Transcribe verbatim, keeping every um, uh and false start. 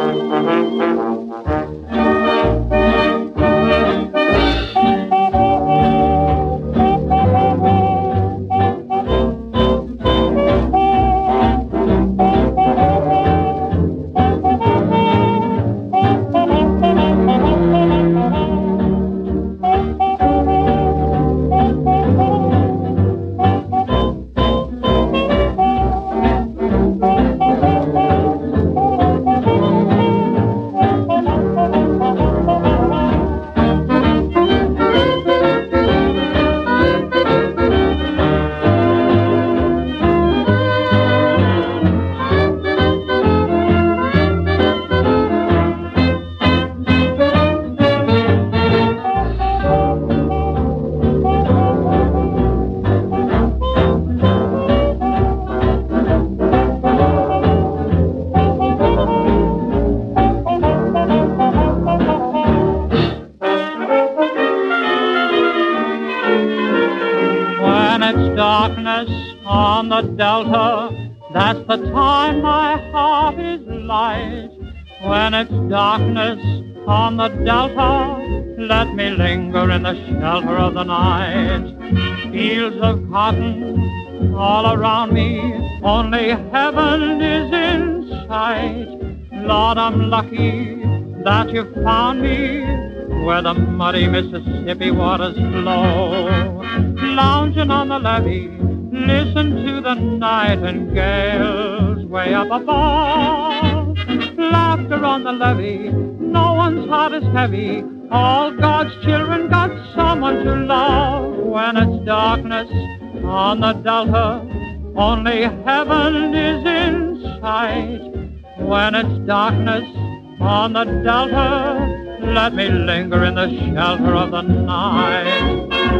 Darkness on the delta, that's the time my heart is light. When it's darkness on the delta, let me linger in the shelter of the night. Fields of cotton all around me, only heaven is in sight. Lord, I'm lucky that you found me where the muddy Mississippi waters flow. Lounging on the levee, listen to the nightingales way up above. Laughter on the levee, no one's heart is heavy. All God's children got someone to love. When it's darkness on the delta, only heaven is in sight. When it's darkness on the delta, let me linger in the shelter of the night.